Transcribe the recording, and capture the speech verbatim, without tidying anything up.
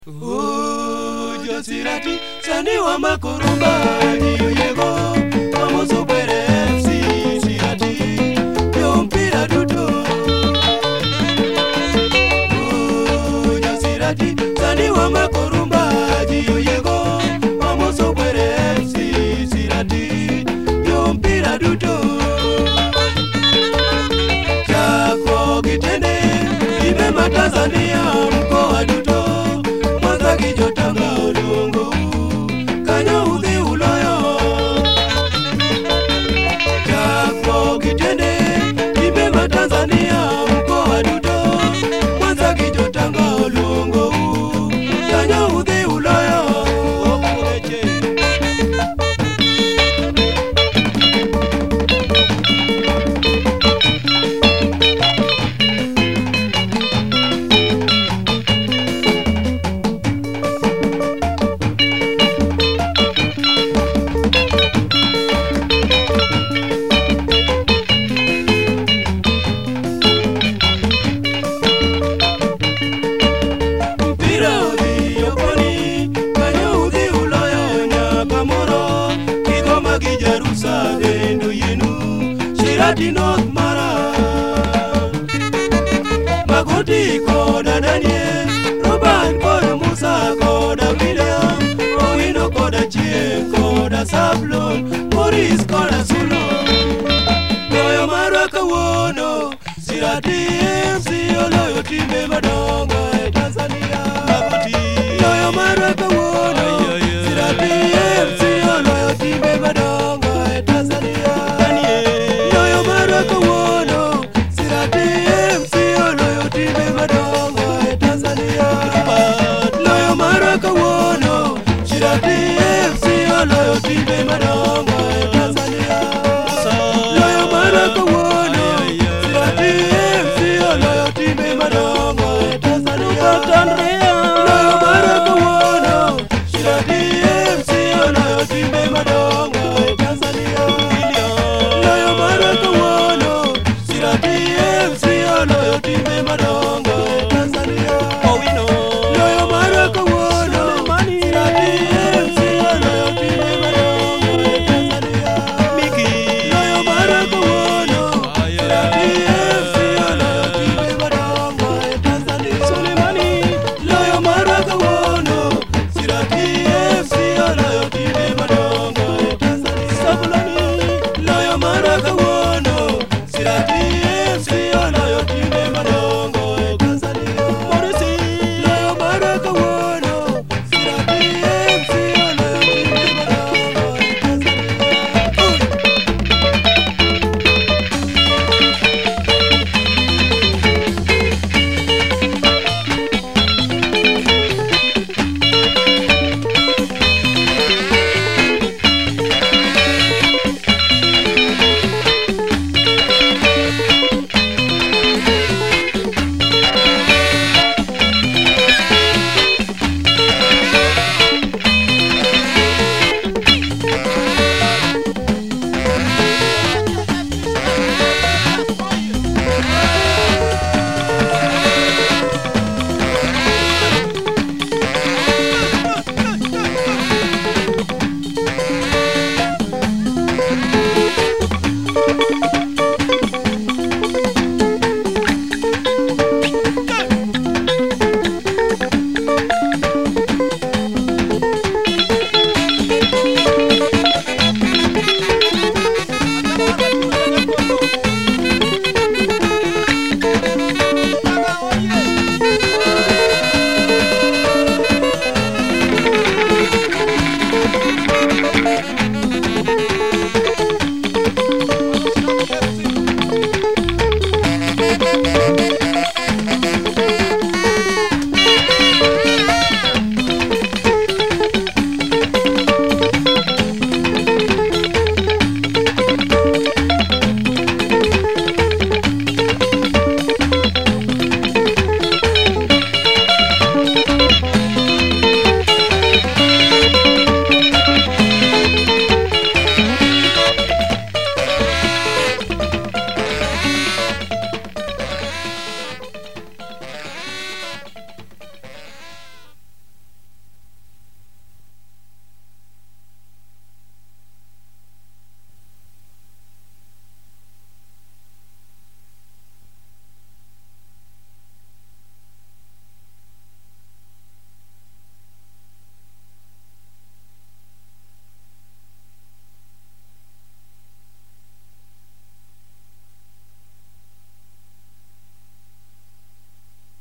Oh, Josirati, sani wa makorumba, ni oyego, vamos super F C, Sirati, yo mpira duto. Oh, Josirati, sani wa makorumba, ni oyego, vamos super F C, Sirati, yo mpira duto. Chako kitende, imema Tanzania, mkoa duto. Sirati North Mara Magoti koda Daniel Roban koda Musa koda William Owino koda Chie koda Sablon Maurice koda Sulo Goyo marwa kawuono Sirati M C oloyo timbe madongo.